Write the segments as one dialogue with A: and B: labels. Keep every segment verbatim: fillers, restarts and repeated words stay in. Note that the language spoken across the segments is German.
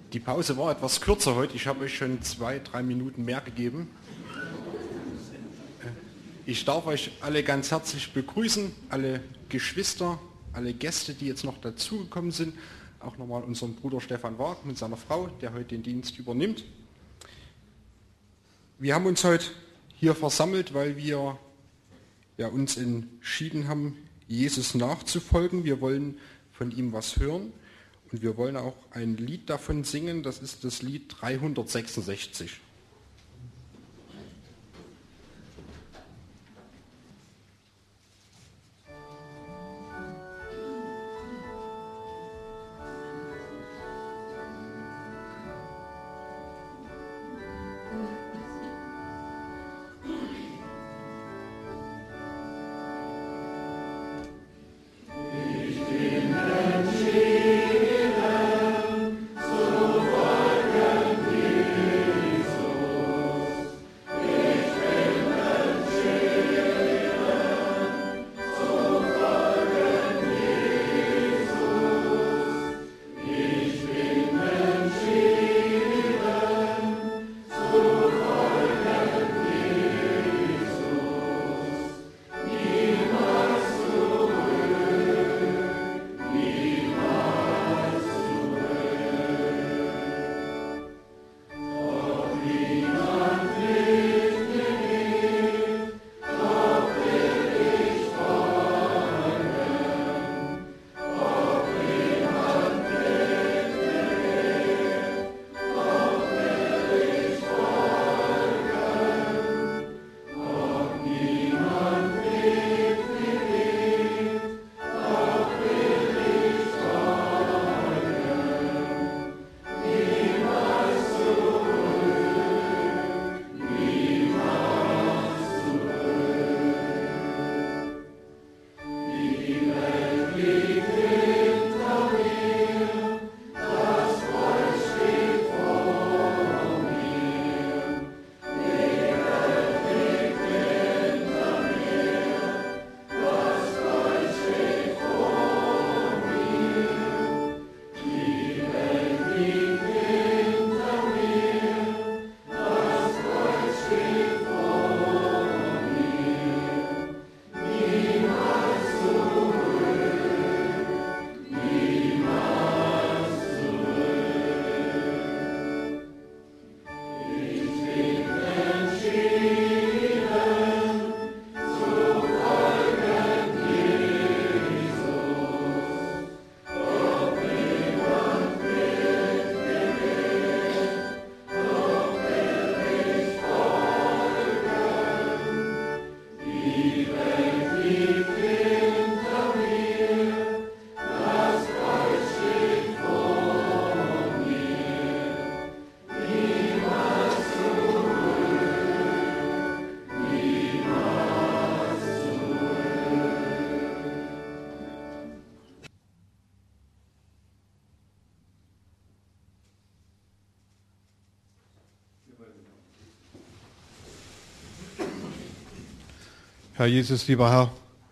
A: Die Pause war etwas kürzer heute. Ich habe euch schon zwei, drei Minuten mehr gegeben. Ich darf euch alle ganz herzlich begrüßen, alle Geschwister, alle Gäste, die jetzt noch dazugekommen sind. Auch nochmal unseren Bruder Stefan Wag mit seiner Frau, der heute den Dienst übernimmt. Wir haben uns heute hier versammelt, weil wir ja, uns entschieden haben, Jesus nachzufolgen. Wir wollen von ihm was hören und wir wollen auch ein Lied davon singen. Das ist das Lied dreihundertsechsundsechzig.
B: Herr Jesus, lieber Herr,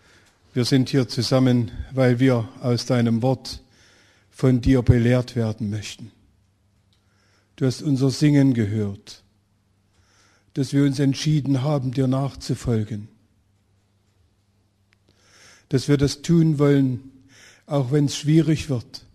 B: wir sind hier zusammen, weil wir aus deinem Wort von dir belehrt werden möchten. Du hast unser Singen gehört, dass wir uns entschieden haben, dir nachzufolgen. Dass wir das tun wollen, auch wenn es schwierig wird.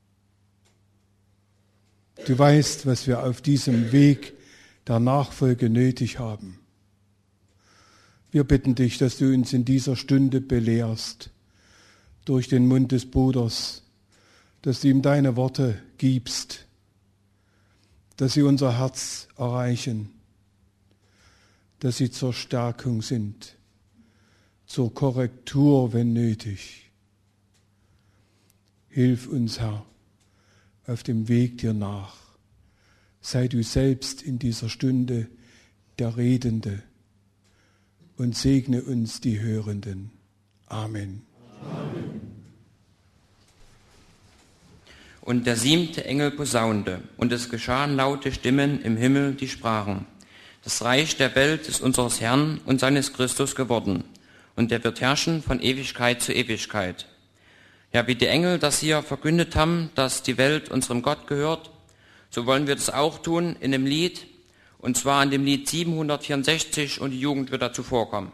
B: Du weißt, was wir auf diesem Weg der Nachfolge nötig haben. Wir bitten dich, dass du uns in dieser Stunde belehrst, durch den Mund des Bruders, dass du ihm deine Worte gibst, dass sie unser Herz erreichen, dass sie zur Stärkung sind, zur Korrektur, wenn nötig. Hilf uns, Herr, auf dem Weg dir nach. Sei du selbst in dieser Stunde der Redende und segne uns die Hörenden. Amen.
C: Amen. Und der siebente Engel posaunte, und es geschahen laute Stimmen im Himmel, die sprachen: Das Reich der Welt ist unseres Herrn und seines Christus geworden, und er wird herrschen von Ewigkeit zu Ewigkeit. Ja, wie die Engel das hier verkündet haben, dass die Welt unserem Gott gehört, So wollen wir das auch tun in dem Lied, und zwar in dem Lied siebenhundertvierundsechzig, und die Jugend wird dazu vorkommen.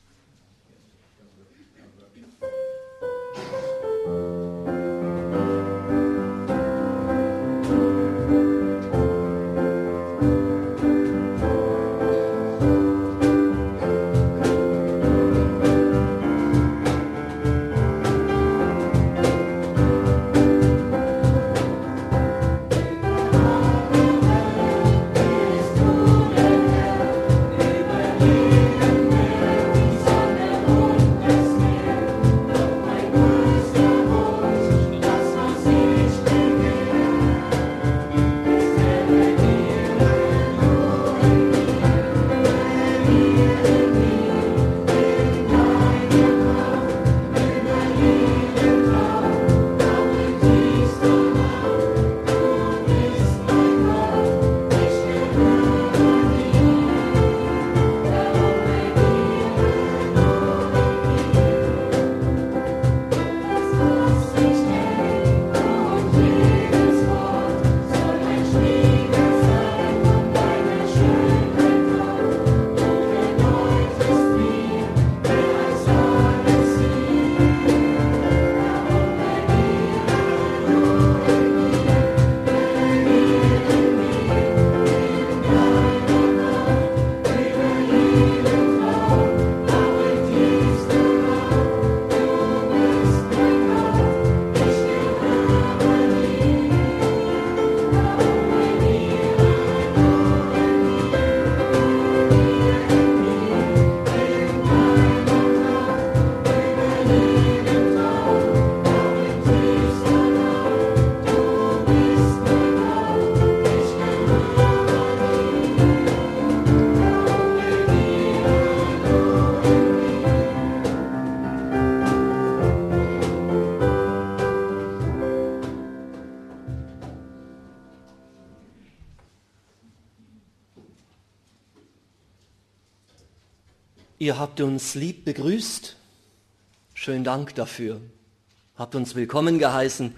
D: Ihr habt uns lieb begrüßt. Schönen Dank dafür. Habt uns willkommen geheißen.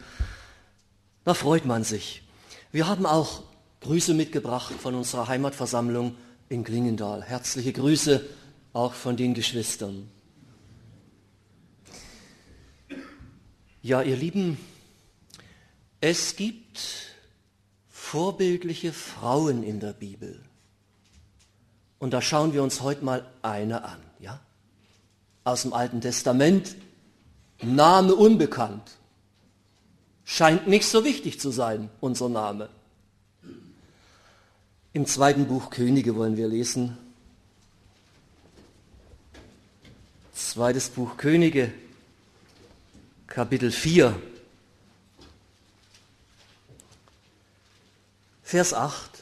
D: Da freut man sich. Wir haben auch Grüße mitgebracht von unserer Heimatversammlung in Klingendal. Herzliche Grüße auch von den Geschwistern. Ja, ihr Lieben, es gibt vorbildliche Frauen in der Bibel. Und da schauen wir uns heute mal eine an, ja? Aus dem Alten Testament, Name unbekannt. Scheint nicht so wichtig zu sein, unser Name. Im zweiten Buch Könige wollen wir lesen. Zweites Buch Könige, Kapitel vier, Vers acht.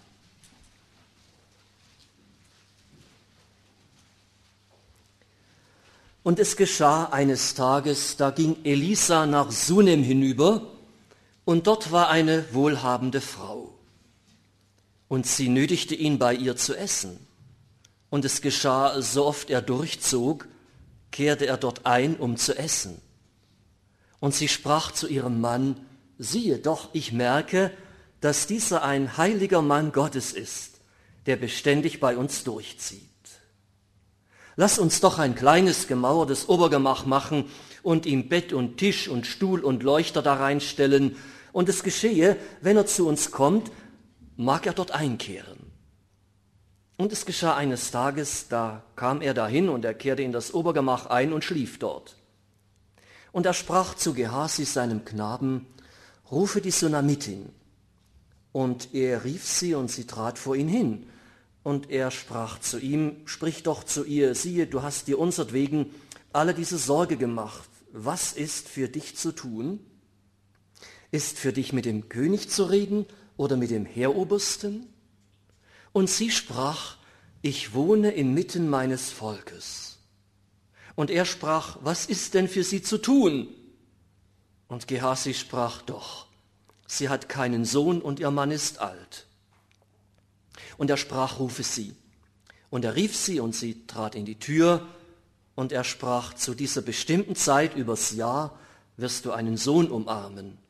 D: Und es geschah eines Tages, da ging Elisa nach Sunem hinüber, und dort war eine wohlhabende Frau. Und sie nötigte ihn, bei ihr zu essen. Und es geschah, so oft er durchzog, kehrte er dort ein, um zu essen. Und sie sprach zu ihrem Mann: Siehe doch, ich merke, dass dieser ein heiliger Mann Gottes ist, der beständig bei uns durchzieht. Lass uns doch ein kleines gemauertes Obergemach machen und ihm Bett und Tisch und Stuhl und Leuchter da reinstellen. Und es geschehe, wenn er zu uns kommt, mag er dort einkehren. Und es geschah eines Tages, da kam er dahin und er kehrte in das Obergemach ein und schlief dort. Und er sprach zu Gehasi, seinem Knaben: Rufe die Sunamitin. Und er rief sie, und sie trat vor ihn hin. Und er sprach zu ihm: Sprich doch zu ihr, siehe, du hast dir unsertwegen alle diese Sorge gemacht. Was ist für dich zu tun? Ist für dich mit dem König zu reden oder mit dem Heerobersten? Und sie sprach: Ich wohne inmitten meines Volkes. Und er sprach: Was ist denn für sie zu tun? Und Gehasi sprach: Doch, sie hat keinen Sohn und ihr Mann ist alt. Und er sprach: Rufe sie. Und er rief sie, und sie trat in die Tür. Und er sprach: Zu dieser bestimmten Zeit übers Jahr wirst du einen Sohn umarmen.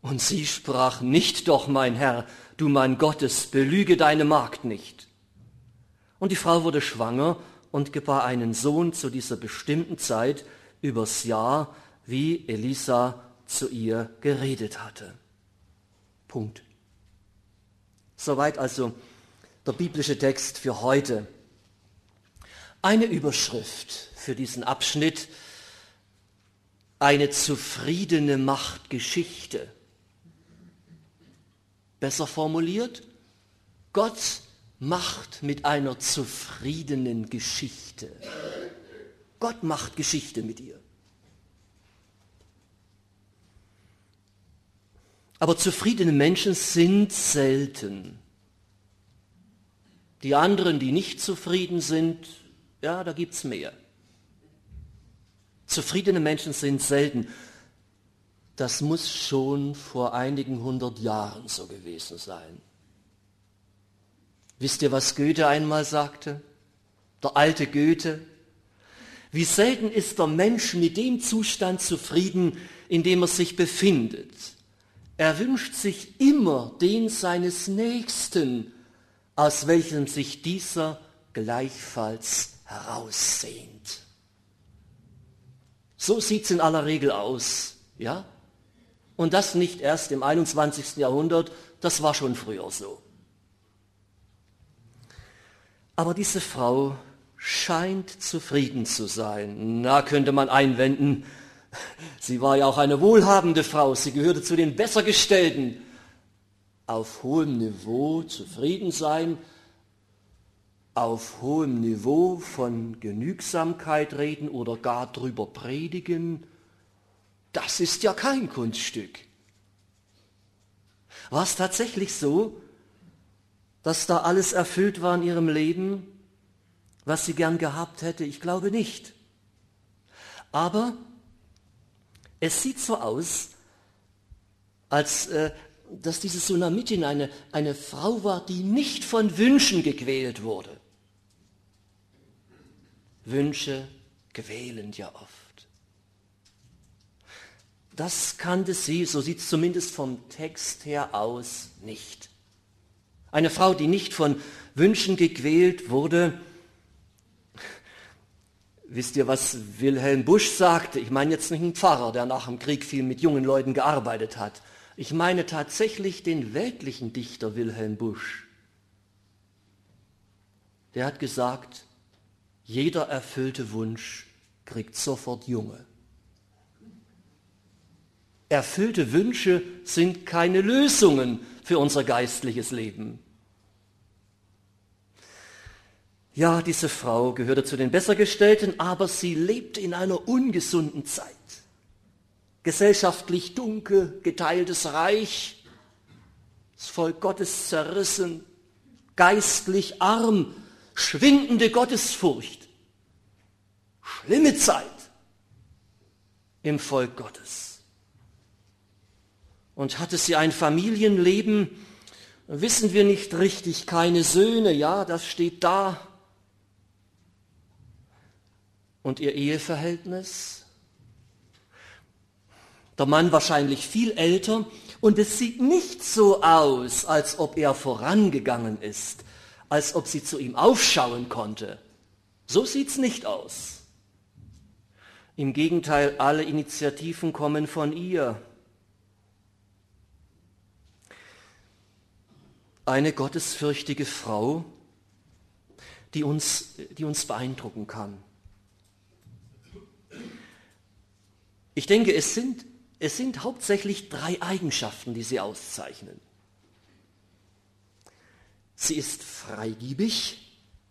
D: Und sie sprach, nicht doch, mein Herr, du Mann Gottes, belüge deine Magd nicht. Und die Frau wurde schwanger und gebar einen Sohn zu dieser bestimmten Zeit übers Jahr, wie Elisa zu ihr geredet hatte. Punkt. Soweit also der biblische Text für heute. Eine Überschrift für diesen Abschnitt: eine zufriedene Machtgeschichte. Besser formuliert, Gott macht mit einer zufriedenen Geschichte. Gott macht Geschichte mit ihr. Aber zufriedene Menschen sind selten. Die anderen, die nicht zufrieden sind, ja, da gibt's mehr. Zufriedene Menschen sind selten. Das muss schon vor einigen hundert Jahren so gewesen sein. Wisst ihr, was Goethe einmal sagte? Der alte Goethe. Wie selten ist der Mensch mit dem Zustand zufrieden, in dem er sich befindet. Er wünscht sich immer den seines Nächsten, aus welchem sich dieser gleichfalls heraussehnt. So sieht's in aller Regel aus, ja? Und das nicht erst im einundzwanzigsten Jahrhundert, das war schon früher so. Aber diese Frau scheint zufrieden zu sein. Na, könnte man einwenden, sie war ja auch eine wohlhabende Frau, sie gehörte zu den Bessergestellten. Auf hohem Niveau zufrieden sein, auf hohem Niveau von Genügsamkeit reden oder gar drüber predigen, das ist ja kein Kunststück. War es tatsächlich so, dass da alles erfüllt war in ihrem Leben, was sie gern gehabt hätte? Ich glaube nicht. Aber es sieht so aus, als äh, dass diese Sunamitin eine, eine Frau war, die nicht von Wünschen gequält wurde. Wünsche quälen ja oft. Das kannte sie, so sieht es zumindest vom Text her aus, nicht. Eine Frau, die nicht von Wünschen gequält wurde. Wisst ihr, was Wilhelm Busch sagte? Ich meine jetzt nicht einen Pfarrer, der nach dem Krieg viel mit jungen Leuten gearbeitet hat. Ich meine tatsächlich den weltlichen Dichter Wilhelm Busch. Der hat gesagt, jeder erfüllte Wunsch kriegt sofort Junge. Erfüllte Wünsche sind keine Lösungen für unser geistliches Leben. Ja, diese Frau gehörte zu den Bessergestellten, aber sie lebte in einer ungesunden Zeit. Gesellschaftlich dunkel, geteiltes Reich, das Volk Gottes zerrissen, geistlich arm, schwindende Gottesfurcht. Schlimme Zeit im Volk Gottes. Und hatte sie ein Familienleben, wissen wir nicht richtig, keine Söhne, ja, das steht da. Und ihr Eheverhältnis? Der Mann wahrscheinlich viel älter und es sieht nicht so aus, als ob er vorangegangen ist, als ob sie zu ihm aufschauen konnte. So sieht's nicht aus. Im Gegenteil, alle Initiativen kommen von ihr. Eine gottesfürchtige Frau, die uns, die uns beeindrucken kann. Ich denke, es sind, es sind hauptsächlich drei Eigenschaften, die sie auszeichnen. Sie ist freigebig,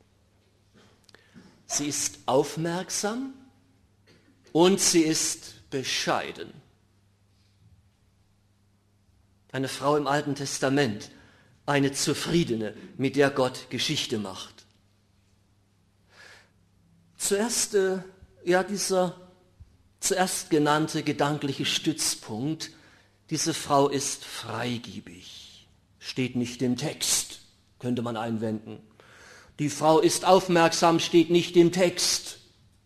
D: sie ist aufmerksam und sie ist bescheiden. Eine Frau im Alten Testament, eine zufriedene, mit der Gott Geschichte macht. Zuerst, äh, ja, dieser zuerst genannte gedankliche Stützpunkt, diese Frau ist freigebig, steht nicht im Text, könnte man einwenden. Die Frau ist aufmerksam, steht nicht im Text.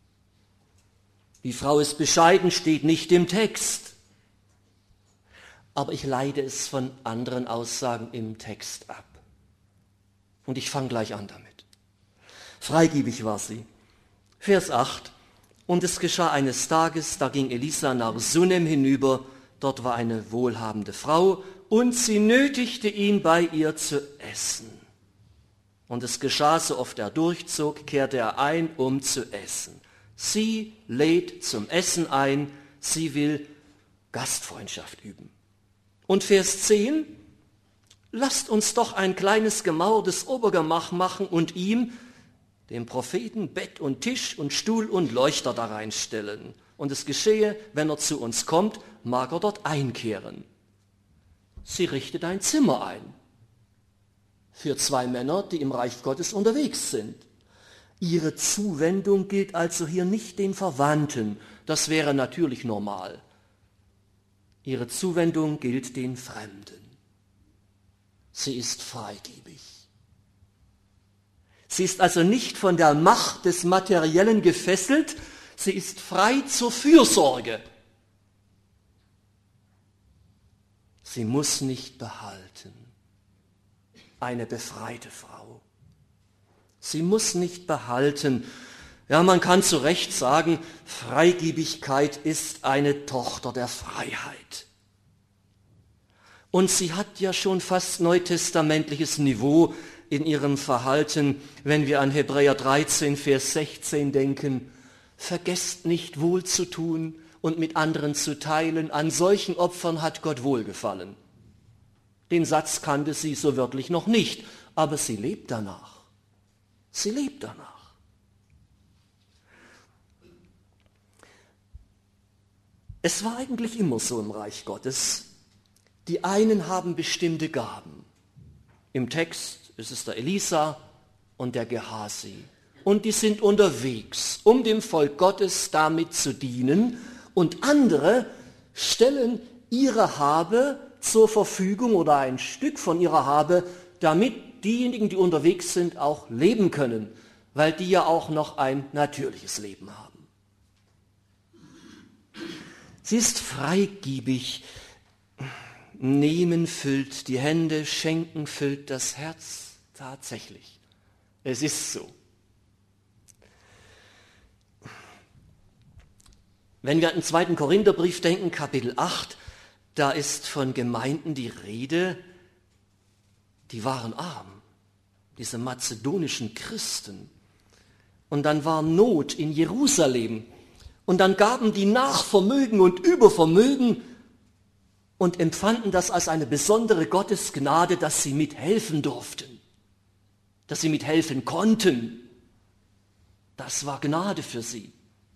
D: Die Frau ist bescheiden, steht nicht im Text. aber ich leite es von anderen Aussagen im Text ab. Und ich fange gleich an damit. Freigebig war sie. Vers acht. Und es geschah eines Tages, da ging Elisa nach Sunem hinüber, dort war eine wohlhabende Frau, und sie nötigte ihn, bei ihr zu essen. Und es geschah, so oft er durchzog, kehrte er ein, um zu essen. Sie lädt zum Essen ein, sie will Gastfreundschaft üben. Und Vers zehn, lasst uns doch ein kleines gemauertes Obergemach machen und ihm, dem Propheten, Bett und Tisch und Stuhl und Leuchter da reinstellen. Und es geschehe, wenn er zu uns kommt, mag er dort einkehren. Sie richtet ein Zimmer ein für zwei Männer, die im Reich Gottes unterwegs sind. Ihre Zuwendung gilt also hier nicht den Verwandten, das wäre natürlich normal. Ihre Zuwendung gilt den Fremden. Sie ist freigebig. Sie ist also nicht von der Macht des Materiellen gefesselt, sie ist frei zur Fürsorge. Sie muss nicht behalten. Eine befreite Frau. Sie muss nicht behalten. Ja, man kann zu Recht sagen, Freigebigkeit ist eine Tochter der Freiheit. Und sie hat ja schon fast neutestamentliches Niveau in ihrem Verhalten, wenn wir an Hebräer dreizehn, Vers sechzehn denken. Vergesst nicht, wohl zu tun und mit anderen zu teilen. An solchen Opfern hat Gott wohlgefallen. Den Satz kannte sie so wörtlich noch nicht, aber sie lebt danach. Sie lebt danach. Es war eigentlich immer so im Reich Gottes. Die einen haben bestimmte Gaben. Im Text ist es der Elisa und der Gehasi. Und die sind unterwegs, um dem Volk Gottes damit zu dienen. Und andere stellen ihre Habe zur Verfügung oder ein Stück von ihrer Habe, damit diejenigen, die unterwegs sind, auch leben können, weil die ja auch noch ein natürliches Leben haben. Sie ist freigebig. Nehmen füllt die Hände, schenken füllt das Herz. Tatsächlich. Es ist so. Wenn wir an den zweiten Korintherbrief denken, Kapitel acht, da ist von Gemeinden die Rede, die waren arm, diese mazedonischen Christen. Und dann war Not in Jerusalem. Und dann gaben die Nachvermögen und Übervermögen und empfanden das als eine besondere Gottesgnade, dass sie mithelfen durften, dass sie mithelfen konnten. Das war Gnade für sie.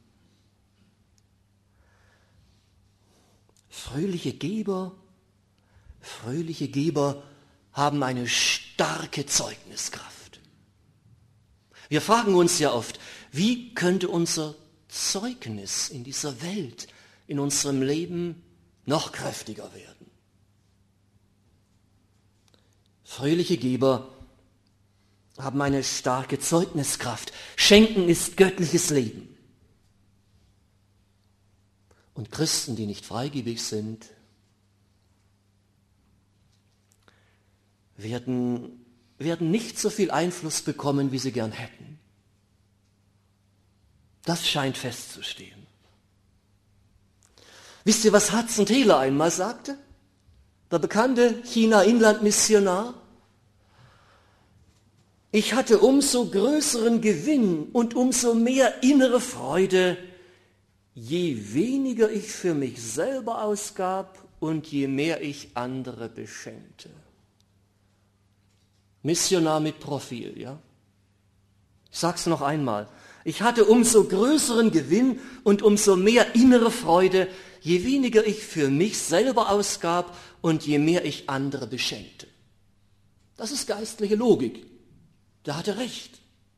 D: Fröhliche Geber, fröhliche Geber haben eine starke Zeugniskraft. Wir fragen uns ja oft, wie könnte unser Zeugnis in dieser Welt, in unserem Leben noch kräftiger werden? Fröhliche Geber haben eine starke Zeugniskraft. Schenken ist göttliches Leben. Und Christen, die nicht freigebig sind, werden, werden nicht so viel Einfluss bekommen, wie sie gern hätten. Das scheint festzustehen. Wisst ihr, was Hudson Taylor einmal sagte? Der bekannte China-Inland-Missionar. Ich hatte umso größeren Gewinn und umso mehr innere Freude, je weniger ich für mich selber ausgab und je mehr ich andere beschenkte. Missionar mit Profil, ja? Ich sag's noch einmal. Ich hatte umso größeren Gewinn und umso mehr innere Freude, je weniger ich für mich selber ausgab und je mehr ich andere beschenkte. Das ist geistliche Logik. Da hat er recht.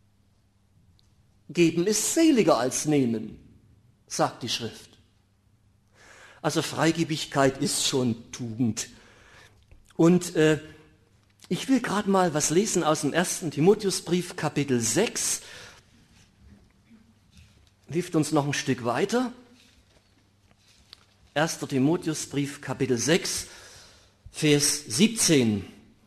D: Geben ist seliger als nehmen, sagt die Schrift. Also Freigebigkeit ist schon Tugend. Und äh, ich will gerade mal was lesen aus dem ersten Timotheusbrief, Kapitel sechs. Hilft uns noch ein Stück weiter. erster Timotheusbrief, Kapitel sechs. Vers siebzehn.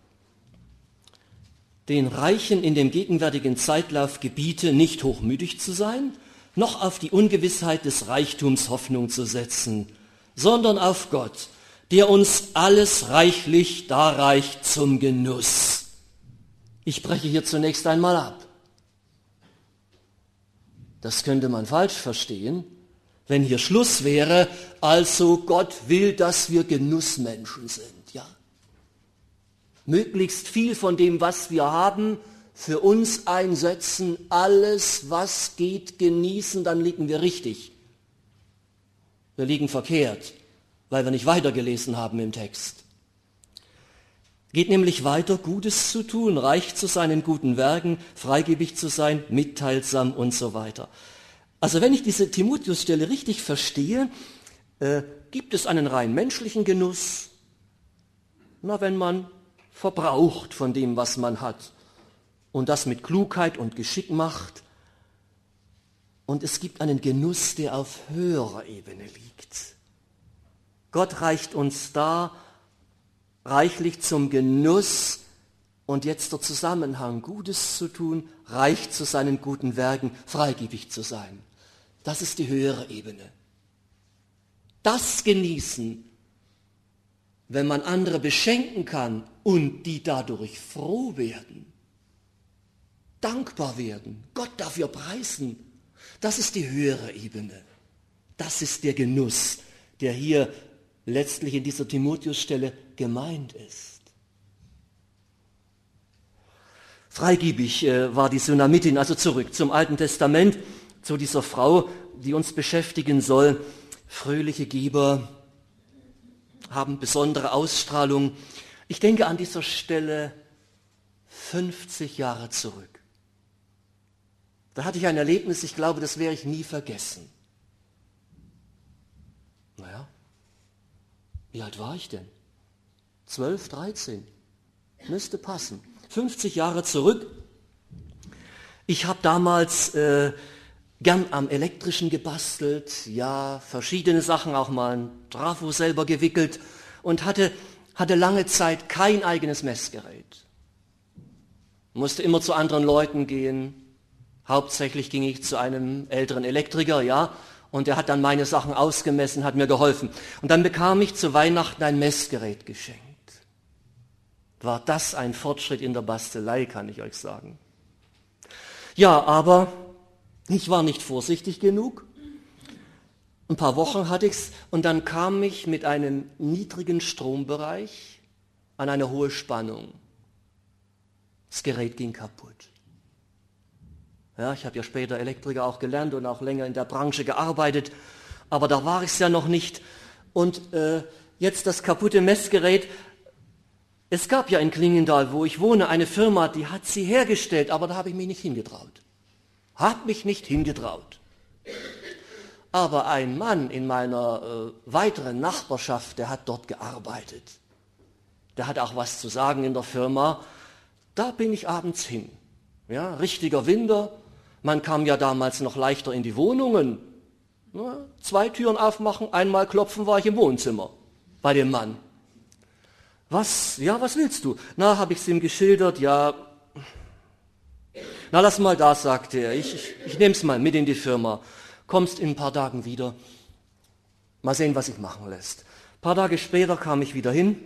D: Den Reichen in dem gegenwärtigen Zeitlauf gebiete, nicht hochmütig zu sein, noch auf die Ungewissheit des Reichtums Hoffnung zu setzen, sondern auf Gott, der uns alles reichlich darreicht zum Genuss. Ich breche hier zunächst einmal ab. Das könnte man falsch verstehen, wenn hier Schluss wäre, also Gott will, dass wir Genussmenschen sind, ja. Möglichst viel von dem, was wir haben, für uns einsetzen, alles, was geht, genießen, dann liegen wir richtig. Wir liegen verkehrt, weil wir nicht weitergelesen haben im Text. Geht nämlich weiter, Gutes zu tun, reich zu sein in guten Werken, freigebig zu sein, mitteilsam und so weiter. Also wenn ich diese Timotheus-Stelle richtig verstehe, äh, gibt es einen rein menschlichen Genuss, na, wenn man verbraucht von dem, was man hat und das mit Klugheit und Geschick macht. Und es gibt einen Genuss, der auf höherer Ebene liegt. Gott reicht uns da reichlich zum Genuss und jetzt der Zusammenhang, Gutes zu tun, reich zu seinen guten Werken, freigebig zu sein. Das ist die höhere Ebene. Das genießen, wenn man andere beschenken kann und die dadurch froh werden, dankbar werden, Gott dafür preisen, das ist die höhere Ebene. Das ist der Genuss, der hier letztlich in dieser Timotheus-Stelle gemeint ist. Freigebig äh, war die Sunamitin, also zurück zum Alten Testament, zu dieser Frau, die uns beschäftigen soll. Fröhliche Geber haben besondere Ausstrahlung. Ich denke an dieser Stelle fünfzig Jahre zurück. Da hatte ich ein Erlebnis, ich glaube, das werde ich nie vergessen. Naja, wie alt war ich denn? zwölf, dreizehn. Müsste passen. fünfzig Jahre zurück. Ich habe damals äh, gern am Elektrischen gebastelt, ja, verschiedene Sachen, auch mal ein Trafo selber gewickelt und hatte, hatte lange Zeit kein eigenes Messgerät. Musste immer zu anderen Leuten gehen. Hauptsächlich ging ich zu einem älteren Elektriker, ja, und der hat dann meine Sachen ausgemessen, hat mir geholfen. Und dann bekam ich zu Weihnachten ein Messgerät geschenkt. War das ein Fortschritt in der Bastelei, kann ich euch sagen. Ja, aber ich war nicht vorsichtig genug. Ein paar Wochen hatte ich's und dann kam ich mit einem niedrigen Strombereich an eine hohe Spannung. Das Gerät ging kaputt. Ja, ich habe ja später Elektriker auch gelernt und auch länger in der Branche gearbeitet, aber da war ich es ja noch nicht. Und äh, jetzt das kaputte Messgerät. Es gab ja in Klingendal, wo ich wohne, eine Firma, die hat sie hergestellt, aber da habe ich mich nicht hingetraut. Hab mich nicht hingetraut. Aber ein Mann in meiner äh, weiteren Nachbarschaft, der hat dort gearbeitet. Der hat auch was zu sagen in der Firma. Da bin ich abends hin. Ja, richtiger Winter. Man kam ja damals noch leichter in die Wohnungen. Na, zwei Türen aufmachen, einmal klopfen, war ich im Wohnzimmer bei dem Mann. Was, ja, was willst du? Na, habe ich es ihm geschildert, ja. Na, lass mal da, sagte er. Ich, ich, ich nehme es mal mit in die Firma. Kommst in ein paar Tagen wieder. Mal sehen, was sich machen lässt. Ein paar Tage später kam ich wieder hin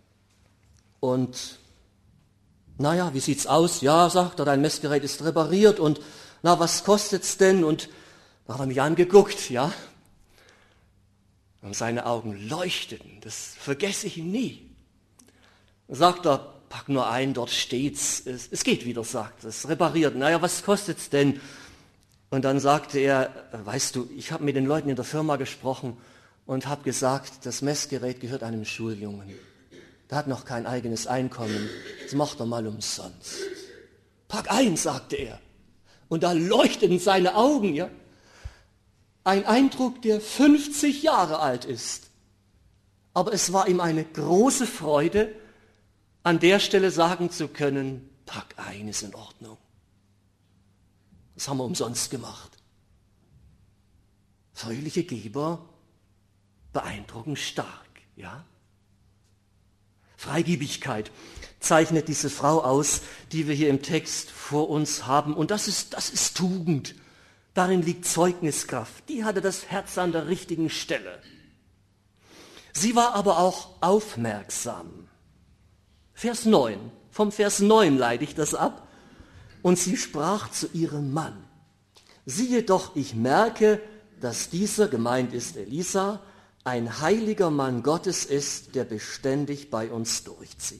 D: und naja, wie sieht's aus? Ja, sagt er, dein Messgerät ist repariert und na, was kostet's denn? Und da hat er mich angeguckt, ja. Und seine Augen leuchteten, das vergesse ich nie. Dann sagt er, pack nur ein, dort steht's, es, es geht wieder, sagt er, es ist repariert. Naja, was kostet's denn? Und dann sagte er, weißt du, ich habe mit den Leuten in der Firma gesprochen und habe gesagt, das Messgerät gehört einem Schuljungen. Der hat noch kein eigenes Einkommen. Das macht er mal umsonst. Pack ein, sagte er. Und da leuchteten seine Augen, ja. Ein Eindruck, der fünfzig Jahre alt ist. Aber es war ihm eine große Freude, an der Stelle sagen zu können, pack ein, ist in Ordnung. Das haben wir umsonst gemacht. Fröhliche Geber beeindrucken stark, ja. Freigebigkeit zeichnet diese Frau aus, die wir hier im Text vor uns haben. Und das ist, das ist Tugend. Darin liegt Zeugniskraft. Die hatte das Herz an der richtigen Stelle. Sie war aber auch aufmerksam. Vers neun. Vom Vers neun leite ich das ab. Und sie sprach zu ihrem Mann: Siehe doch, ich merke, dass dieser, gemeint ist Elisa, ein heiliger Mann Gottes ist, der beständig bei uns durchzieht.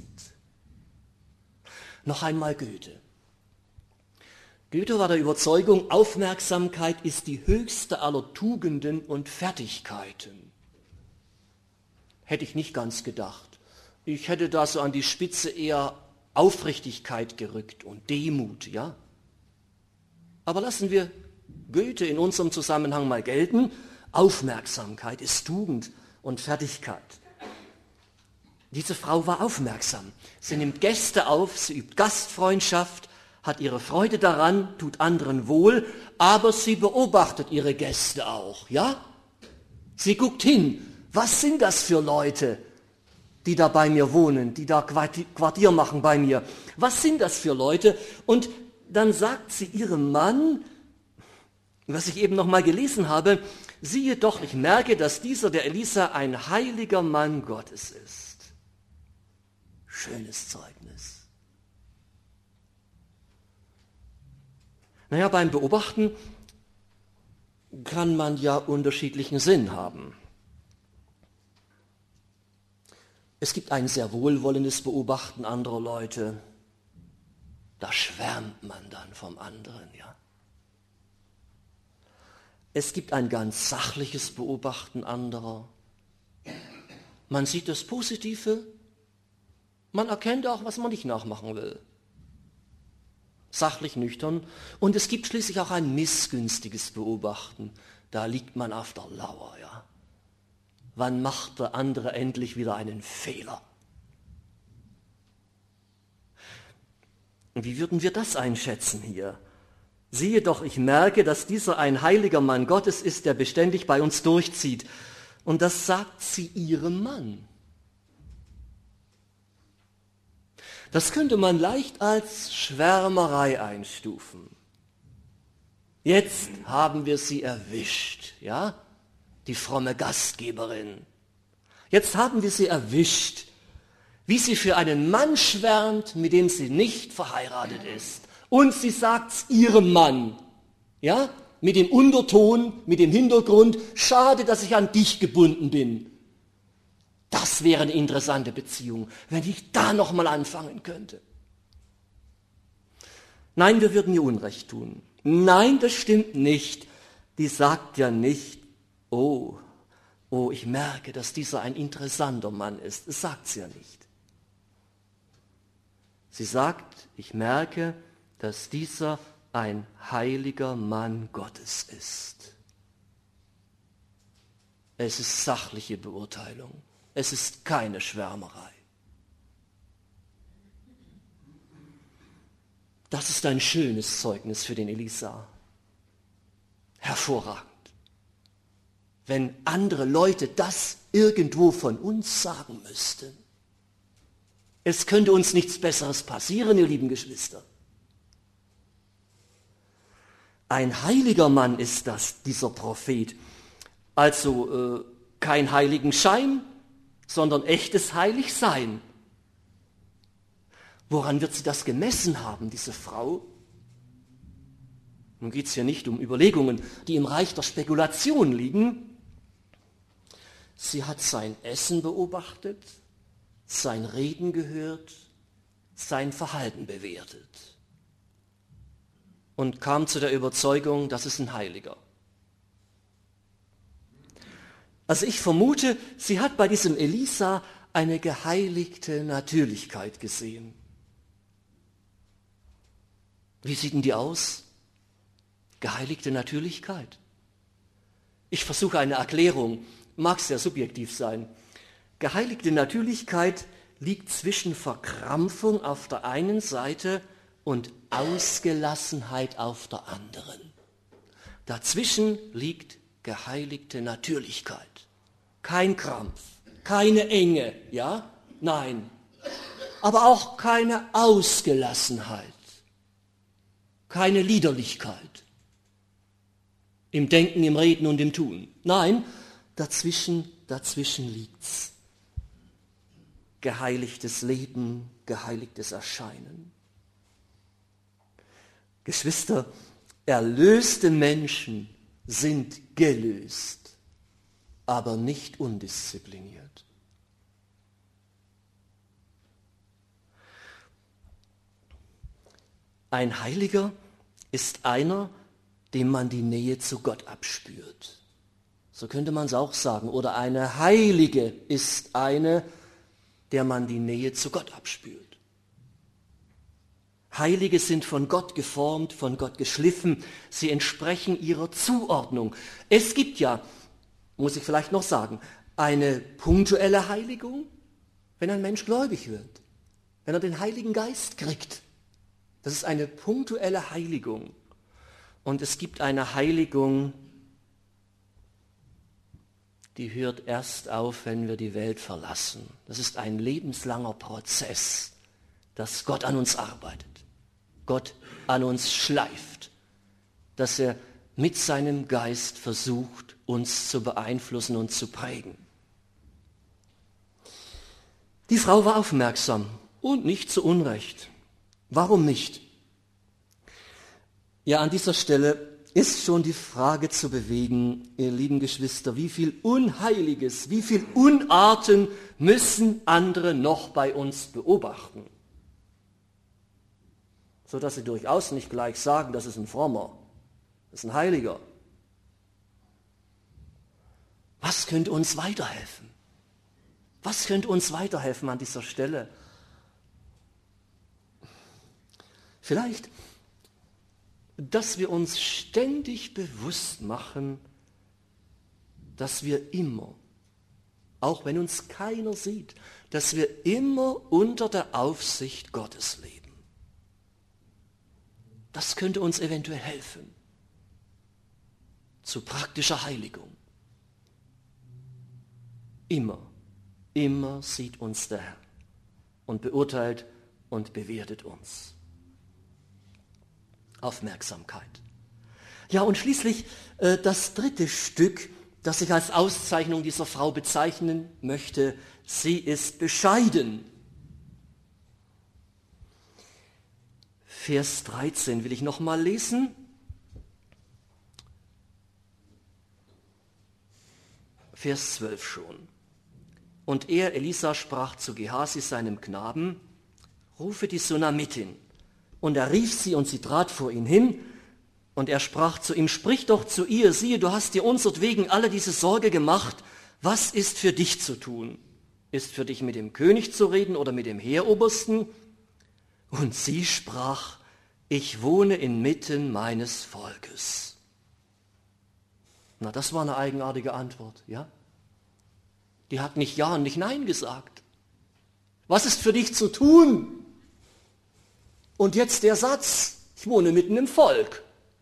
D: Noch einmal Goethe. Goethe war der Überzeugung, Aufmerksamkeit ist die höchste aller Tugenden und Fertigkeiten. Hätte ich nicht ganz gedacht. Ich hätte da so an die Spitze eher Aufrichtigkeit gerückt und Demut, ja. Aber lassen wir Goethe in unserem Zusammenhang mal gelten. Aufmerksamkeit ist Tugend und Fertigkeit. Diese Frau war aufmerksam. Sie nimmt Gäste auf, sie übt Gastfreundschaft, hat ihre Freude daran, tut anderen wohl, aber sie beobachtet ihre Gäste auch, ja? Sie guckt hin, was sind das für Leute, die da bei mir wohnen, die da Quartier machen bei mir? Was sind das für Leute? Und dann sagt sie ihrem Mann, was ich eben noch mal gelesen habe: Siehe doch, ich merke, dass dieser, der Elisa, ein heiliger Mann Gottes ist. Schönes Zeugnis. Naja, beim Beobachten kann man ja unterschiedlichen Sinn haben. Es gibt ein sehr wohlwollendes Beobachten anderer Leute. Da schwärmt man dann vom anderen, ja. Es gibt ein ganz sachliches Beobachten anderer. Man sieht das Positive, man erkennt auch, was man nicht nachmachen will. Sachlich, nüchtern. Und es gibt schließlich auch ein missgünstiges Beobachten. Da liegt man auf der Lauer, ja. Wann macht der andere endlich wieder einen Fehler? Wie würden wir das einschätzen hier? Siehe doch, ich merke, dass dieser ein heiliger Mann Gottes ist, der beständig bei uns durchzieht. Und das sagt sie ihrem Mann. Das könnte man leicht als Schwärmerei einstufen. Jetzt haben wir sie erwischt, ja, die fromme Gastgeberin. Jetzt haben wir sie erwischt, wie sie für einen Mann schwärmt, mit dem sie nicht verheiratet ist. Und sie sagt's ihrem Mann, ja, mit dem Unterton, mit dem Hintergrund: Schade, dass ich an dich gebunden bin. Das wäre eine interessante Beziehung, wenn ich da noch mal anfangen könnte. Nein, wir würden ihr Unrecht tun. Nein, das stimmt nicht. Die sagt ja nicht: Oh, oh, ich merke, dass dieser ein interessanter Mann ist. Das sagt sie ja nicht. Sie sagt: Ich merke, dass dieser ein heiliger Mann Gottes ist. Es ist sachliche Beurteilung. Es ist keine Schwärmerei. Das ist ein schönes Zeugnis für den Elisa. Hervorragend. Wenn andere Leute das irgendwo von uns sagen müssten. Es könnte uns nichts Besseres passieren, ihr lieben Geschwister. Ein heiliger Mann ist das, dieser Prophet. Also äh, kein Heiligenschein, sondern echtes Heiligsein. Woran wird sie das gemessen haben, diese Frau? Nun geht es hier nicht um Überlegungen, die im Reich der Spekulation liegen. Sie hat sein Essen beobachtet, sein Reden gehört, sein Verhalten bewertet und kam zu der Überzeugung, das ist ein Heiliger. Also ich vermute, sie hat bei diesem Elisa eine geheiligte Natürlichkeit gesehen. Wie sieht denn die aus? Geheiligte Natürlichkeit. Ich versuche eine Erklärung, mag sehr subjektiv sein. Geheiligte Natürlichkeit liegt zwischen Verkrampfung auf der einen Seite und Ausgelassenheit auf der anderen. Dazwischen liegt geheiligte Natürlichkeit. Kein Krampf, keine Enge, ja? Nein, aber auch keine Ausgelassenheit, keine Liederlichkeit im Denken, im Reden und im Tun. Nein, dazwischen, dazwischen liegt's. Geheiligtes Leben, geheiligtes Erscheinen. Geschwister, erlöste Menschen sind gelöst, aber nicht undiszipliniert. Ein Heiliger ist einer, dem man die Nähe zu Gott abspürt. So könnte man es auch sagen. Oder eine Heilige ist eine, der man die Nähe zu Gott abspürt. Heilige sind von Gott geformt, von Gott geschliffen. Sie entsprechen ihrer Zuordnung. Es gibt ja, muss ich vielleicht noch sagen, eine punktuelle Heiligung, wenn ein Mensch gläubig wird, wenn er den Heiligen Geist kriegt. Das ist eine punktuelle Heiligung. Und es gibt eine Heiligung, die hört erst auf, wenn wir die Welt verlassen. Das ist ein lebenslanger Prozess, dass Gott an uns arbeitet, Gott an uns schleift, dass er mit seinem Geist versucht, uns zu beeinflussen und zu prägen. Die Frau war aufmerksam und nicht zu Unrecht. Warum nicht? Ja, an dieser Stelle ist schon die Frage zu bewegen, ihr lieben Geschwister, wie viel Unheiliges, wie viel Unarten müssen andere noch bei uns beobachten, sodass sie durchaus nicht gleich sagen, das ist ein Frommer, das ist ein Heiliger. Was könnte uns weiterhelfen? Was könnte uns weiterhelfen an dieser Stelle? Vielleicht, dass wir uns ständig bewusst machen, dass wir immer, auch wenn uns keiner sieht, dass wir immer unter der Aufsicht Gottes leben. Das könnte uns eventuell helfen zu praktischer Heiligung. Immer, immer sieht uns der Herr und beurteilt und bewertet uns. Aufmerksamkeit. Ja, und schließlich äh, das dritte Stück, das ich als Auszeichnung dieser Frau bezeichnen möchte, sie ist bescheiden. Vers dreizehn will ich nochmal lesen. Vers zwölf schon. Und er, Elisa, sprach zu Gehasi, seinem Knaben, rufe die Sunamitin. Und er rief sie und sie trat vor ihn hin und er sprach zu ihm, sprich doch zu ihr, siehe, du hast dir unsertwegen alle diese Sorge gemacht, was ist für dich zu tun? Ist für dich mit dem König zu reden oder mit dem Heerobersten? Und sie sprach, ich wohne inmitten meines Volkes. Na, das war eine eigenartige Antwort, ja? Die hat nicht Ja und nicht Nein gesagt. Was ist für dich zu tun? Und jetzt der Satz, ich wohne mitten im Volk.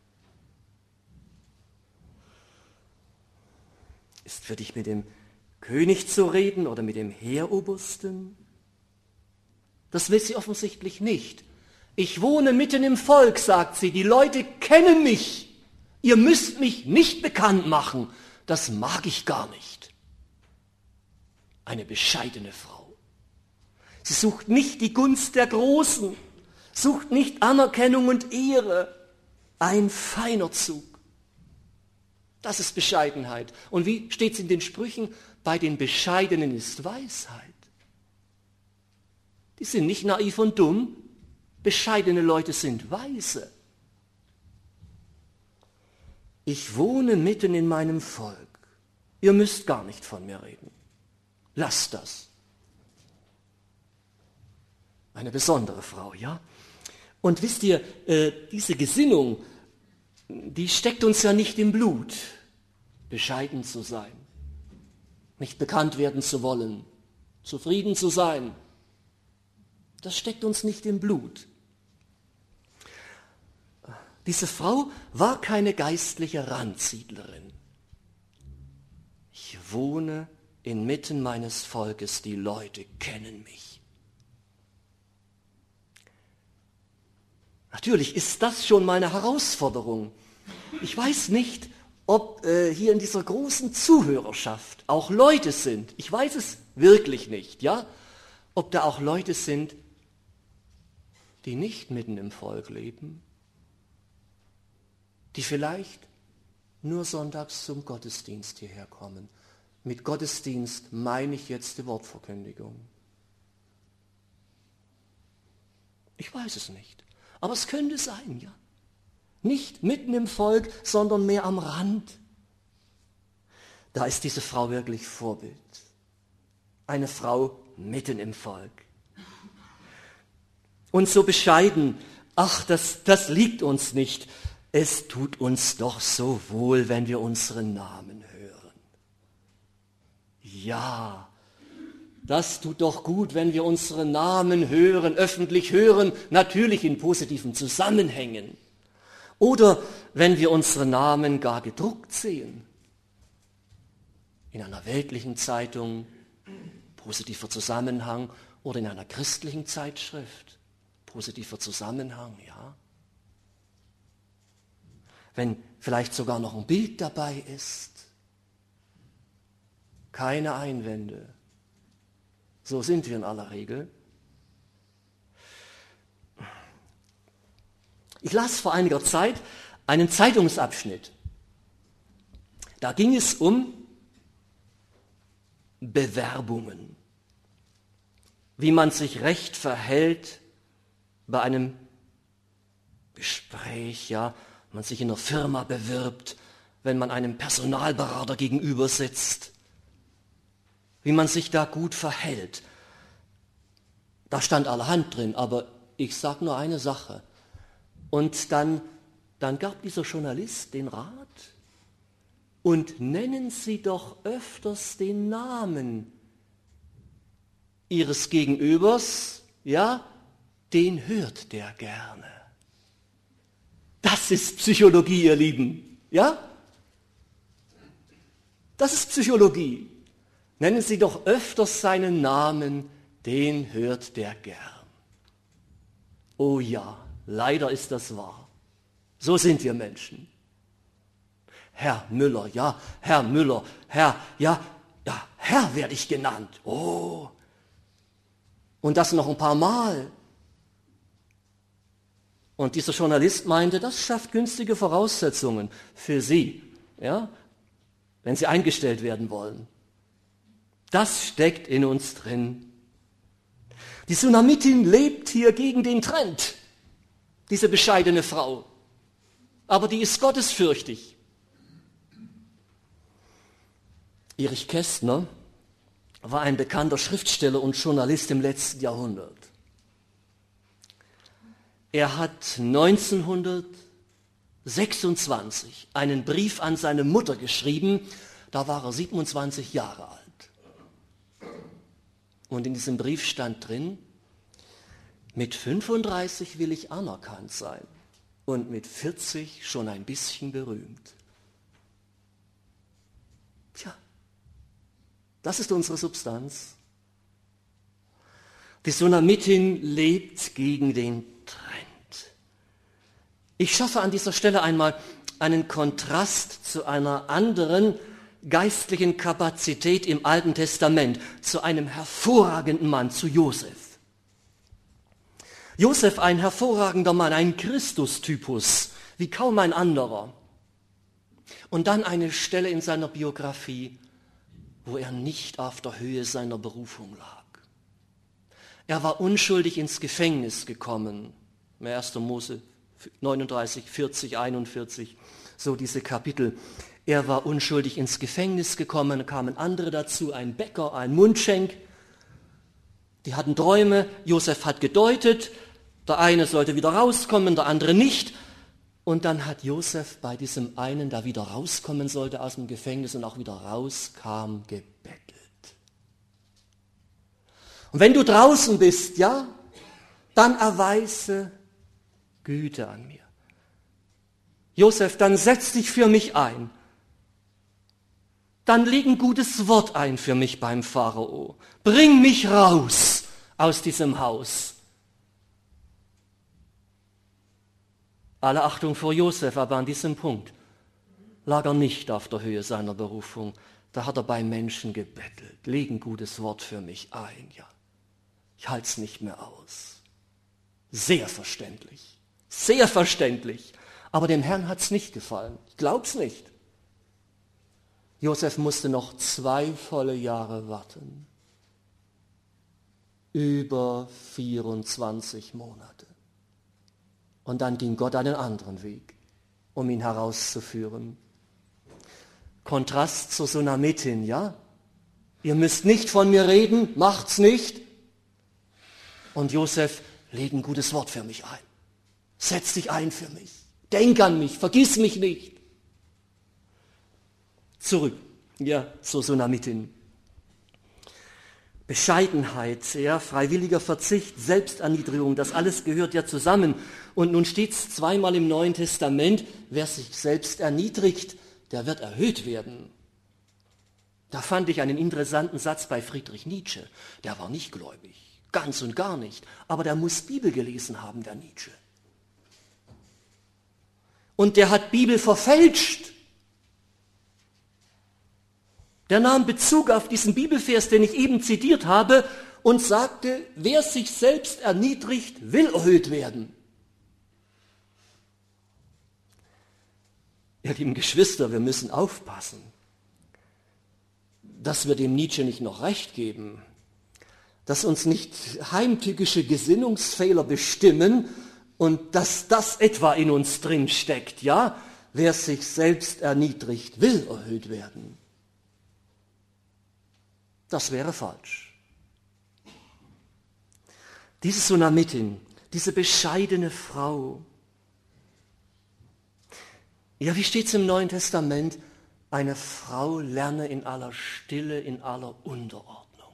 D: Ist für dich mit dem König zu reden oder mit dem Heerobersten? Das will sie offensichtlich nicht. Ich wohne mitten im Volk, sagt sie, die Leute kennen mich. Ihr müsst mich nicht bekannt machen. Das mag ich gar nicht. Eine bescheidene Frau. Sie sucht nicht die Gunst der Großen. Sucht nicht Anerkennung und Ehre. Ein feiner Zug. Das ist Bescheidenheit. Und wie steht es in den Sprüchen? Bei den Bescheidenen ist Weisheit. Die sind nicht naiv und dumm. Bescheidene Leute sind weise. Ich wohne mitten in meinem Volk. Ihr müsst gar nicht von mir reden. Lasst das. Eine besondere Frau, ja? Und wisst ihr, äh, diese Gesinnung, die steckt uns ja nicht im Blut, bescheiden zu sein, nicht bekannt werden zu wollen, zufrieden zu sein. Das steckt uns nicht im Blut. Diese Frau war keine geistliche Randsiedlerin. Ich wohne inmitten meines Volkes, die Leute kennen mich. Natürlich ist das schon mal eine Herausforderung. Ich weiß nicht, ob äh, hier in dieser großen Zuhörerschaft auch Leute sind, ich weiß es wirklich nicht, ja, ob da auch Leute sind, die nicht mitten im Volk leben, die vielleicht nur sonntags zum Gottesdienst hierher kommen. Mit Gottesdienst meine ich jetzt die Wortverkündigung. Ich weiß es nicht, aber es könnte sein, ja. Nicht mitten im Volk, sondern mehr am Rand. Da ist diese Frau wirklich Vorbild. Eine Frau mitten im Volk. Und so bescheiden, ach, das, das liegt uns nicht. Es tut uns doch so wohl, wenn wir unseren Namen hören. Ja, das tut doch gut, wenn wir unseren Namen hören, öffentlich hören, natürlich in positiven Zusammenhängen. Oder wenn wir unsere Namen gar gedruckt sehen, in einer weltlichen Zeitung, positiver Zusammenhang, oder in einer christlichen Zeitschrift, positiver Zusammenhang, ja. Wenn vielleicht sogar noch ein Bild dabei ist, keine Einwände. So sind wir in aller Regel. Ich las vor einiger Zeit einen Zeitungsabschnitt. Da ging es um Bewerbungen, wie man sich recht verhält bei einem Gespräch, ja, man sich in einer Firma bewirbt, wenn man einem Personalberater gegenüber sitzt, wie man sich da gut verhält. Da stand allerhand drin, aber ich sage nur eine Sache. Und dann, dann gab dieser Journalist den Rat, und nennen Sie doch öfters den Namen Ihres Gegenübers, ja, den hört der gerne. Das ist Psychologie, ihr Lieben, ja? Das ist Psychologie. Nennen Sie doch öfters seinen Namen, den hört der gern. Oh ja, leider ist das wahr. So sind wir Menschen. Herr Müller, ja, Herr Müller, Herr, ja, ja, Herr werde ich genannt. Oh. Und das noch ein paar Mal. Und dieser Journalist meinte, das schafft günstige Voraussetzungen für Sie, ja, wenn Sie eingestellt werden wollen. Das steckt in uns drin. Die Sunamitin lebt hier gegen den Trend, diese bescheidene Frau. Aber die ist gottesfürchtig. Erich Kästner war ein bekannter Schriftsteller und Journalist im letzten Jahrhundert. Er hat neunzehnhundertsechsundzwanzig einen Brief an seine Mutter geschrieben, da war er siebenundzwanzig Jahre alt. Und in diesem Brief stand drin, mit fünfunddreißig will ich anerkannt sein und mit vierzig schon ein bisschen berühmt. Tja, das ist unsere Substanz. Die Sunamitin lebt gegen den Trend. Ich schaffe an dieser Stelle einmal einen Kontrast zu einer anderen geistlichen Kapazität im Alten Testament, zu einem hervorragenden Mann, zu Josef. Josef, ein hervorragender Mann, ein Christustypus, wie kaum ein anderer. Und dann eine Stelle in seiner Biografie, wo er nicht auf der Höhe seiner Berufung lag. Er war unschuldig ins Gefängnis gekommen. erster Mose neununddreißig, vierzig, einundvierzig, so diese Kapitel. Er war unschuldig ins Gefängnis gekommen, da kamen andere dazu, ein Bäcker, ein Mundschenk. Die hatten Träume, Josef hat gedeutet, der eine sollte wieder rauskommen, der andere nicht. Und dann hat Josef bei diesem einen, der wieder rauskommen sollte aus dem Gefängnis und auch wieder rauskam, gebettelt. Und wenn du draußen bist, ja, dann erweise Güte an mir. Josef, dann setz dich für mich ein. Dann leg ein gutes Wort ein für mich beim Pharao. Bring mich raus aus diesem Haus. Alle Achtung vor Josef, aber an diesem Punkt lag er nicht auf der Höhe seiner Berufung. Da hat er bei Menschen gebettelt. Leg ein gutes Wort für mich ein, ja. Ich halte es nicht mehr aus. Sehr verständlich. Sehr verständlich. Aber dem Herrn hat es nicht gefallen. Ich glaub's nicht. Josef musste noch zwei volle Jahre warten. Über vierundzwanzig Monate. Und dann ging Gott einen anderen Weg, um ihn herauszuführen. Kontrast zur Sunamitin, ja? Ihr müsst nicht von mir reden, macht's nicht. Und Josef, leg ein gutes Wort für mich ein. Setz dich ein für mich. Denk an mich, vergiss mich nicht. Zurück, ja, zur Sunamitin. Bescheidenheit, ja, freiwilliger Verzicht, Selbsterniedrigung, das alles gehört ja zusammen. Und nun steht es zweimal im Neuen Testament, wer sich selbst erniedrigt, der wird erhöht werden. Da fand ich einen interessanten Satz bei Friedrich Nietzsche. Der war nicht gläubig, ganz und gar nicht, aber der muss Bibel gelesen haben, der Nietzsche. Und der hat Bibel verfälscht. Der nahm Bezug auf diesen Bibelvers, den ich eben zitiert habe, und sagte, wer sich selbst erniedrigt, will erhöht werden. Ihr lieben Geschwister, wir müssen aufpassen, dass wir dem Nietzsche nicht noch recht geben, dass uns nicht heimtückische Gesinnungsfehler bestimmen und dass das etwa in uns drin steckt, ja? Wer sich selbst erniedrigt, will erhöht werden. Das wäre falsch. Diese Sunamitin, diese bescheidene Frau, ja, wie steht es im Neuen Testament? Eine Frau lerne in aller Stille, in aller Unterordnung.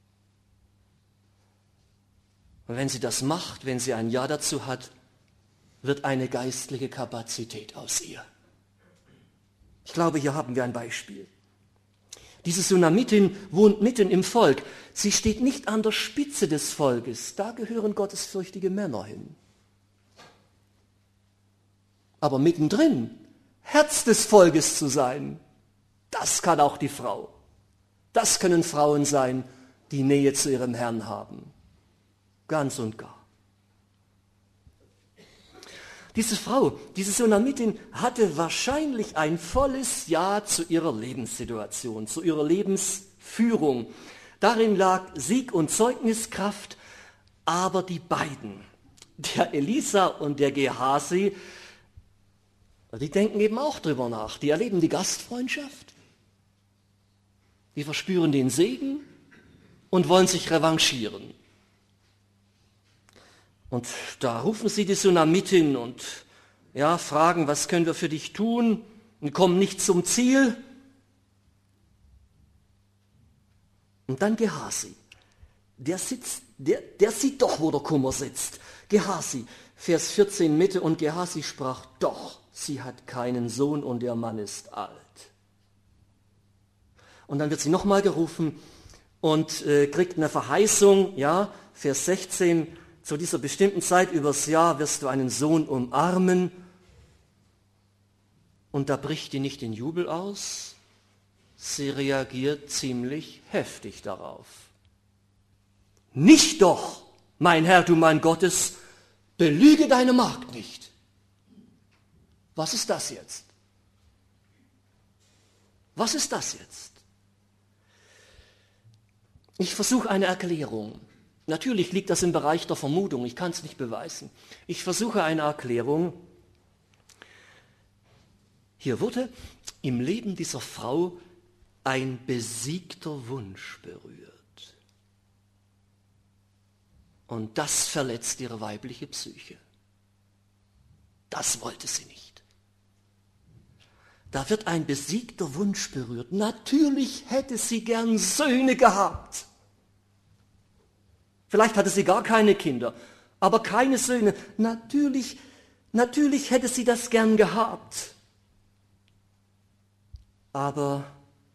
D: Und wenn sie das macht, wenn sie ein Ja dazu hat, wird eine geistliche Kapazität aus ihr. Ich glaube, hier haben wir ein Beispiel. Diese Sunamitin wohnt mitten im Volk. Sie steht nicht an der Spitze des Volkes. Da gehören gottesfürchtige Männer hin. Aber mittendrin, Herz des Volkes zu sein, das kann auch die Frau. Das können Frauen sein, die Nähe zu ihrem Herrn haben. Ganz und gar. Diese Frau, diese Sunamitin, hatte wahrscheinlich ein volles Ja zu ihrer Lebenssituation, zu ihrer Lebensführung. Darin lag Sieg und Zeugniskraft, aber die beiden, der Elisa und der Gehasi, die denken eben auch drüber nach. Die erleben die Gastfreundschaft, die verspüren den Segen und wollen sich revanchieren. Und da rufen sie die Sunamitin und ja, fragen, was können wir für dich tun? Und kommen nicht zum Ziel. Und dann Gehasi. Der sitzt, der, der sieht doch, wo der Kummer sitzt. Gehasi, Vers vierzehn Mitte, und Gehasi sprach, doch, sie hat keinen Sohn und der Mann ist alt. Und dann wird sie nochmal gerufen und äh, kriegt eine Verheißung, ja, Vers sechzehn, zu dieser bestimmten Zeit übers Jahr wirst du einen Sohn umarmen. Und da bricht die nicht in Jubel aus, sie reagiert ziemlich heftig darauf. Nicht doch, mein Herr, du mein Gottes, belüge deine Magd nicht. Was ist das jetzt? Was ist das jetzt? Ich versuche eine Erklärung. Natürlich liegt das im Bereich der Vermutung, ich kann es nicht beweisen. Ich versuche eine Erklärung. Hier wurde im Leben dieser Frau ein besiegter Wunsch berührt. Und das verletzt ihre weibliche Psyche. Das wollte sie nicht. Da wird ein besiegter Wunsch berührt. Natürlich hätte sie gern Söhne gehabt. Vielleicht hatte sie gar keine Kinder, aber keine Söhne. Natürlich, natürlich hätte sie das gern gehabt. Aber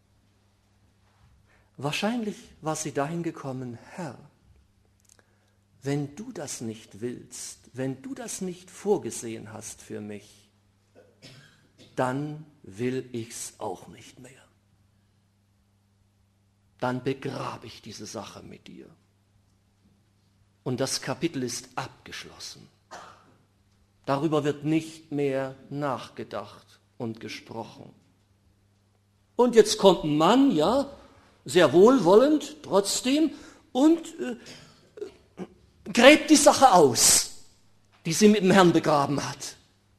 D: wahrscheinlich war sie dahin gekommen, Herr, wenn du das nicht willst, wenn du das nicht vorgesehen hast für mich, dann will ich's auch nicht mehr. Dann begrabe ich diese Sache mit dir. Und das Kapitel ist abgeschlossen. Darüber wird nicht mehr nachgedacht und gesprochen. Und jetzt kommt ein Mann, ja, sehr wohlwollend trotzdem, und äh, gräbt die Sache aus, die sie mit dem Herrn begraben hat.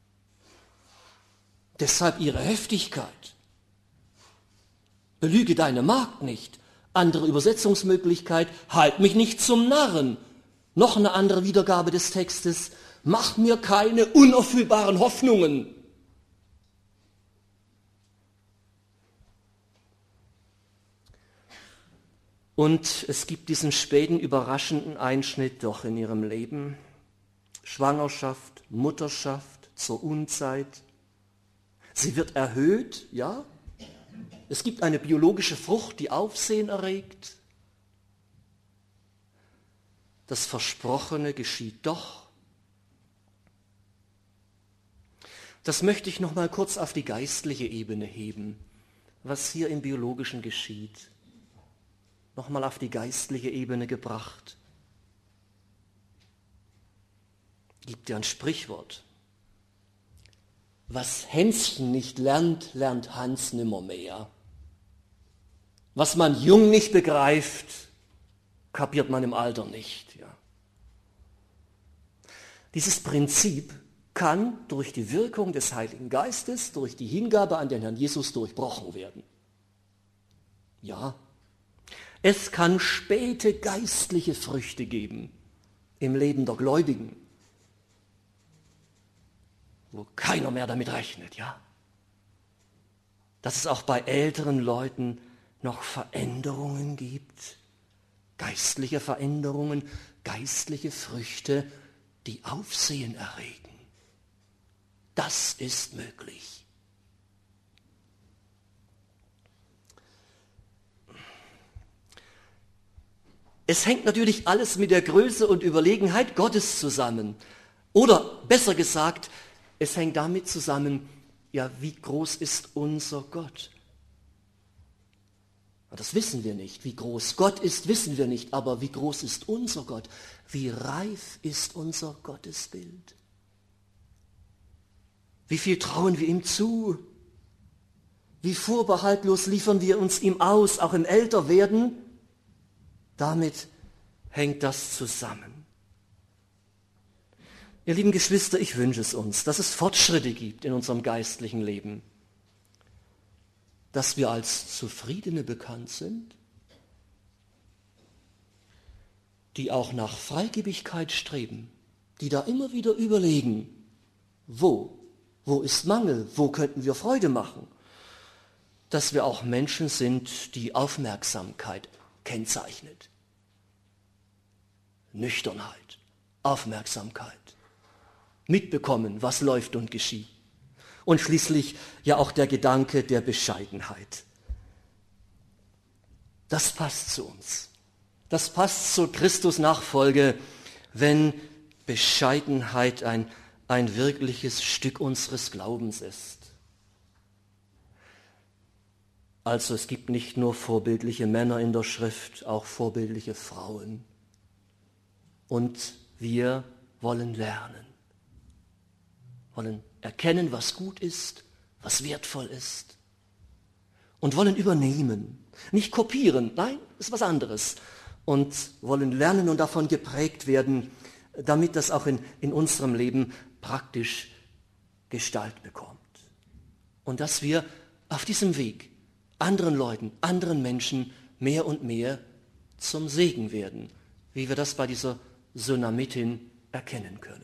D: Deshalb ihre Heftigkeit. Belüge deine Magd nicht. Andere Übersetzungsmöglichkeit, halt mich nicht zum Narren. Noch eine andere Wiedergabe des Textes, mach mir keine unerfüllbaren Hoffnungen. Und es gibt diesen späten, überraschenden Einschnitt doch in ihrem Leben. Schwangerschaft, Mutterschaft zur Unzeit. Sie wird erhöht, ja. Es gibt eine biologische Frucht, die Aufsehen erregt. Das Versprochene geschieht doch. Das möchte ich noch mal kurz auf die geistliche Ebene heben, was hier im Biologischen geschieht. Noch mal auf die geistliche Ebene gebracht. Gibt ja ein Sprichwort. Was Hänschen nicht lernt, lernt Hans nimmermehr. Was man jung nicht begreift, kapiert man im Alter nicht. Ja. Dieses Prinzip kann durch die Wirkung des Heiligen Geistes, durch die Hingabe an den Herrn Jesus durchbrochen werden. Ja, es kann späte geistliche Früchte geben im Leben der Gläubigen, wo keiner mehr damit rechnet, ja. Dass es auch bei älteren Leuten noch Veränderungen gibt, geistliche Veränderungen, geistliche Früchte, die Aufsehen erregen. Das ist möglich. Es hängt natürlich alles mit der Größe und Überlegenheit Gottes zusammen. Oder besser gesagt, es hängt damit zusammen, ja, wie groß ist unser Gott? Das wissen wir nicht. Wie groß Gott ist, wissen wir nicht. Aber wie groß ist unser Gott? Wie reif ist unser Gottesbild? Wie viel trauen wir ihm zu? Wie vorbehaltlos liefern wir uns ihm aus, auch im Älterwerden? Damit hängt das zusammen. Ihr lieben Geschwister, ich wünsche es uns, dass es Fortschritte gibt in unserem geistlichen Leben, dass wir als Zufriedene bekannt sind, die auch nach Freigebigkeit streben, die da immer wieder überlegen, wo, wo ist Mangel, wo könnten wir Freude machen, dass wir auch Menschen sind, die Aufmerksamkeit kennzeichnet. Nüchternheit, Aufmerksamkeit, mitbekommen, was läuft und geschieht. Und schließlich ja auch der Gedanke der Bescheidenheit. Das passt zu uns. Das passt zur Christus-Nachfolge, wenn Bescheidenheit ein, ein wirkliches Stück unseres Glaubens ist. Also es gibt nicht nur vorbildliche Männer in der Schrift, auch vorbildliche Frauen. Und wir wollen lernen, wollen erkennen, was gut ist, was wertvoll ist und wollen übernehmen, nicht kopieren, nein, ist was anderes und wollen lernen und davon geprägt werden, damit das auch in, in unserem Leben praktisch Gestalt bekommt und dass wir auf diesem Weg anderen Leuten, anderen Menschen mehr und mehr zum Segen werden, wie wir das bei dieser Sunamitin erkennen können.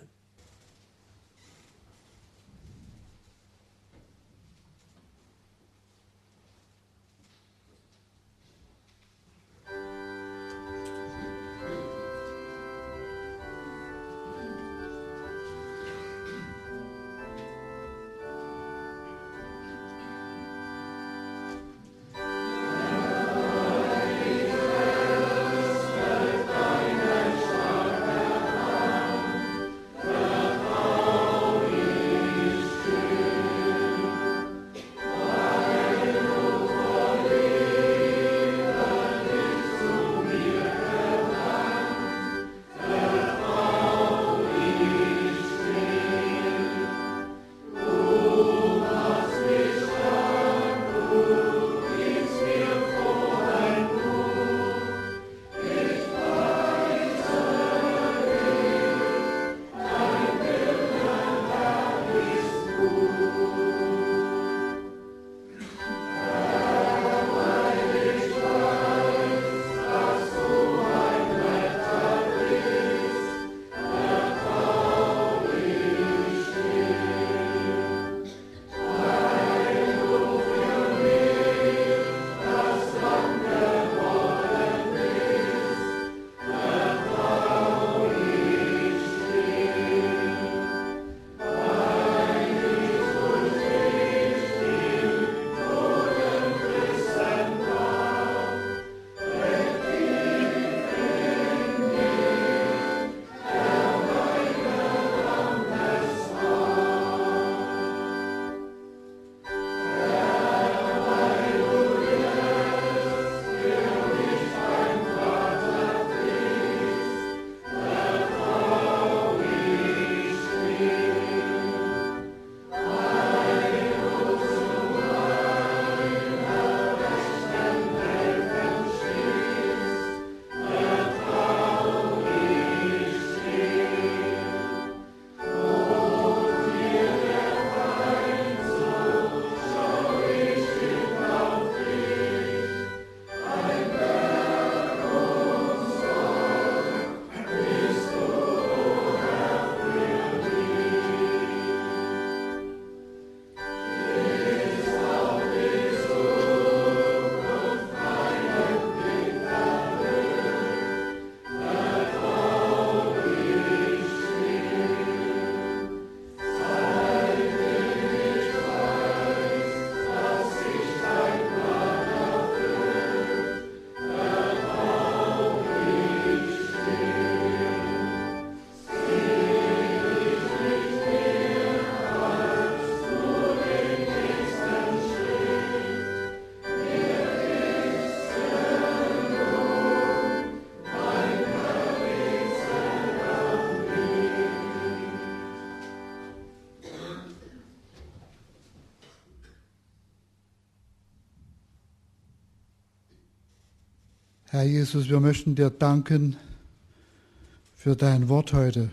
E: Herr Jesus, wir möchten dir danken für dein Wort heute.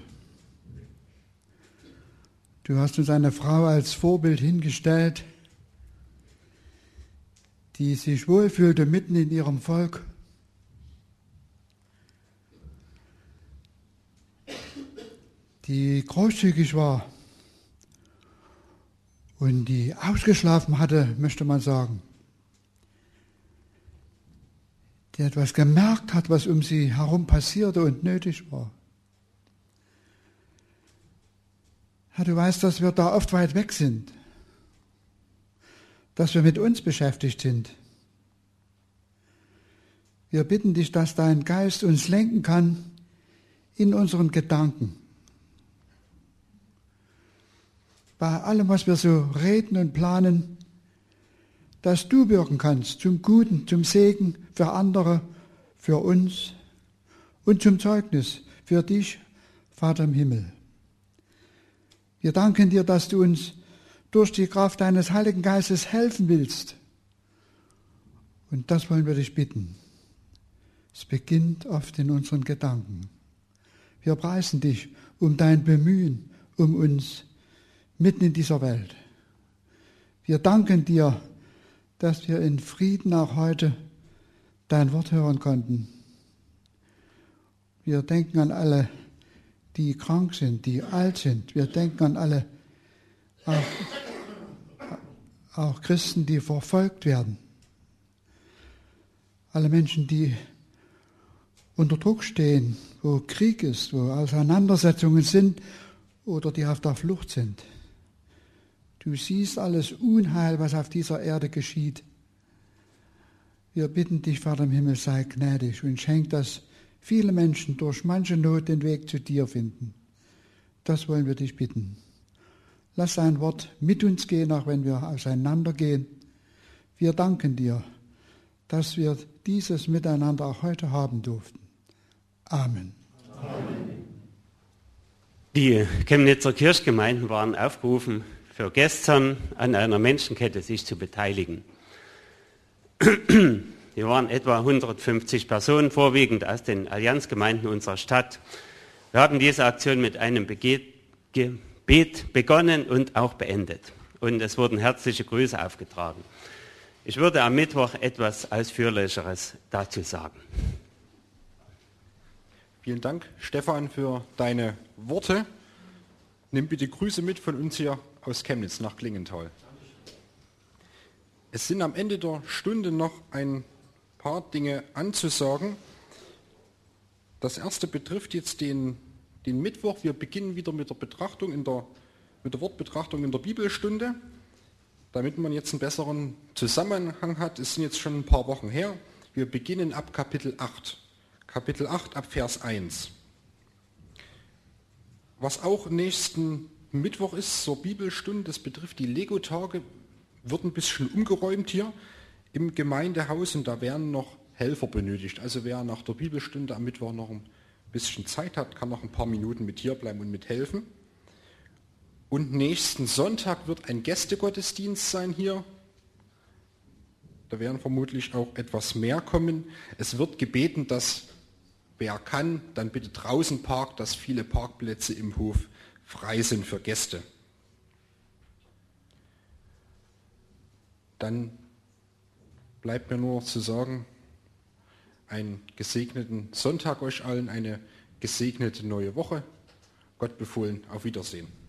E: Du hast uns eine Frau als Vorbild hingestellt, die sich wohlfühlte mitten in ihrem Volk. Die großzügig war und die ausgeschlafen hatte, möchte man sagen. Die etwas gemerkt hat, was um sie herum passierte und nötig war. Herr, du weißt, dass wir da oft weit weg sind, dass wir mit uns beschäftigt sind. Wir bitten dich, dass dein Geist uns lenken kann in unseren Gedanken. Bei allem, was wir so reden und planen, dass du wirken kannst zum Guten, zum Segen für andere, für uns und zum Zeugnis für dich, Vater im Himmel. Wir danken dir, dass du uns durch die Kraft deines Heiligen Geistes helfen willst. Und das wollen wir dich bitten. Es beginnt oft in unseren Gedanken. Wir preisen dich um dein Bemühen um uns mitten in dieser Welt. Wir danken dir, dass wir in Frieden auch heute dein Wort hören konnten. Wir denken an alle, die krank sind, die alt sind. Wir denken an alle, auch, auch Christen, die verfolgt werden. Alle Menschen, die unter Druck stehen, wo Krieg ist, wo Auseinandersetzungen sind oder die auf der Flucht sind. Du siehst alles Unheil, was auf dieser Erde geschieht. Wir bitten dich, Vater im Himmel, sei gnädig und schenk, dass viele Menschen durch manche Not den Weg zu dir finden. Das wollen wir dich bitten. Lass dein Wort mit uns gehen, auch wenn wir auseinandergehen. Wir danken dir, dass wir dieses Miteinander auch heute haben durften. Amen.
F: Amen. Die Chemnitzer Kirchgemeinden waren aufgerufen, für gestern an einer Menschenkette sich zu beteiligen. Wir waren etwa hundertfünfzig Personen, vorwiegend aus den Allianzgemeinden unserer Stadt. Wir haben diese Aktion mit einem Gebet begonnen und auch beendet. Und es wurden herzliche Grüße aufgetragen. Ich würde am Mittwoch etwas Ausführlicheres dazu sagen.
A: Vielen Dank, Stefan, für deine Worte. Nimm bitte Grüße mit von uns hier aus Chemnitz nach Klingenthal. Es sind am Ende der Stunde noch ein paar Dinge anzusagen. Das erste betrifft jetzt den, den Mittwoch. Wir beginnen wieder mit der Betrachtung in der, mit der Wortbetrachtung in der Bibelstunde. Damit man jetzt einen besseren Zusammenhang hat, es sind jetzt schon ein paar Wochen her. Wir beginnen ab Kapitel acht. Kapitel acht ab Vers eins. Was auch nächsten Mittwoch ist zur Bibelstunde, das betrifft die Lego-Tage, wird ein bisschen umgeräumt hier im Gemeindehaus und da werden noch Helfer benötigt. Also wer nach der Bibelstunde am Mittwoch noch ein bisschen Zeit hat, kann noch ein paar Minuten mit hier bleiben und mithelfen. Und nächsten Sonntag wird ein Gästegottesdienst sein hier. Da werden vermutlich auch etwas mehr kommen. Es wird gebeten, dass wer kann, dann bitte draußen parkt, dass viele Parkplätze im Hof frei sind für Gäste. Dann bleibt mir nur noch zu sagen, einen gesegneten Sonntag euch allen, eine gesegnete neue Woche. Gott befohlen, auf Wiedersehen.